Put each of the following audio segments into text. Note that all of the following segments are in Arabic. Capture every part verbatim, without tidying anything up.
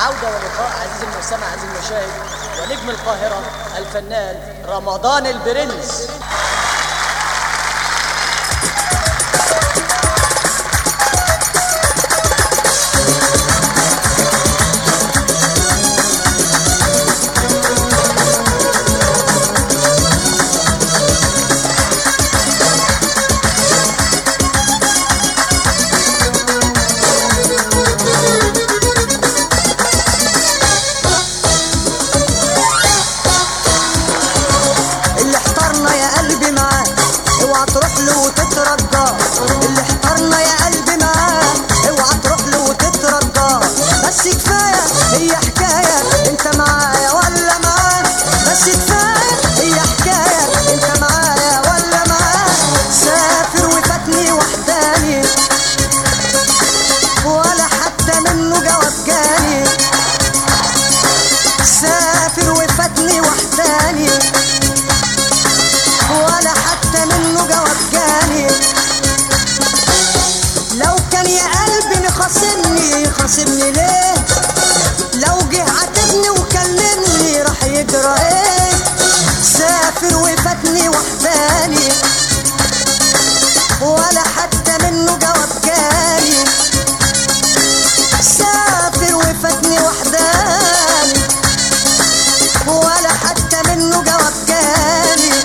عودة ولقاء عزيزي المستمع عزيزي المشاهد ونجم القاهرة الفنان رمضان البرنس. تروح له وتترجى، اللي احترنا يا قلبي معاه اوعى تروح له وتترجى، بس كفايه هي حكايه انت معايا ولا معاه، بس كفايه هي حكايه انت معايا ولا معاه. سافر وفاتني وحداني ولا حتى منه جواب جاني، سافر وفاتني وحداني ولا حتى منه جواب جاني. لو كان يا قلبي خاصمني خاصمني ليه؟ لو جه عاتبني وكلمني راح يجرى ايه؟ سافر وفاتني وحداني ولا حتى منه جواب جاني، سافر وفاتني وحداني ولا حتى منه جواب جاني.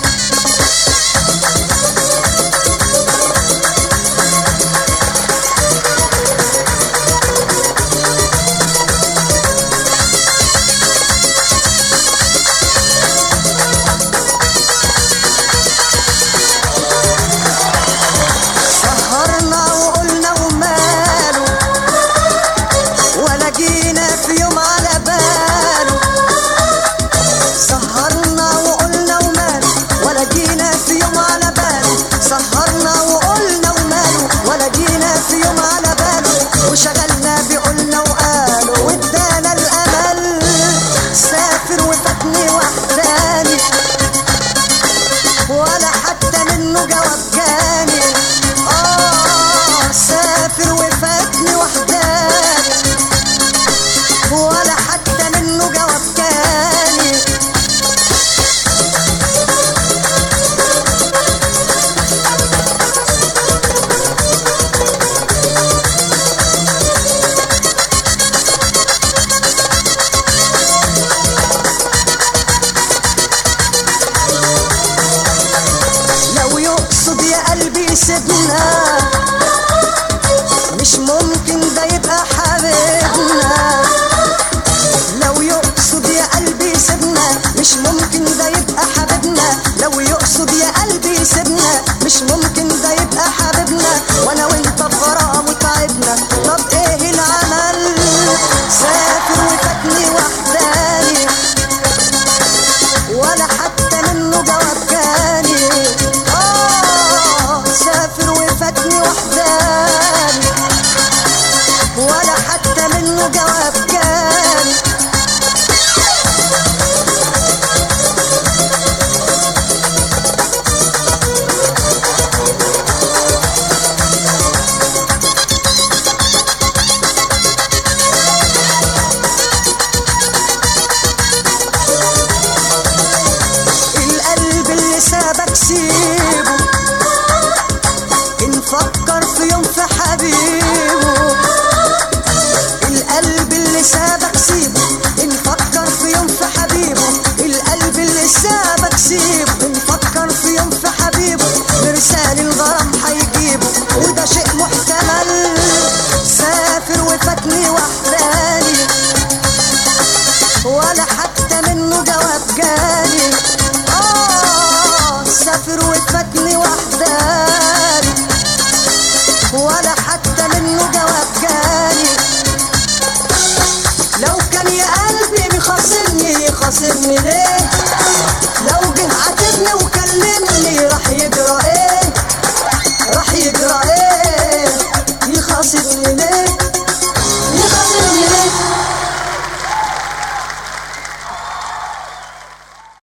وشغلنا بقولنا وقالوا وادانا الامل، سافر وفاتني وحداني ولا حتى منه جواب جاني. اه سافر وفاتني وحداني ولا حتى منه جواب جاني. سيبنا مش ممكن ده يبقى حبيبنا، لو يقصد يا قلبي سيبنا مش ممكن ده يبقى حبيبنا، لو يقصد يا قلبي سيبنا مش ممكن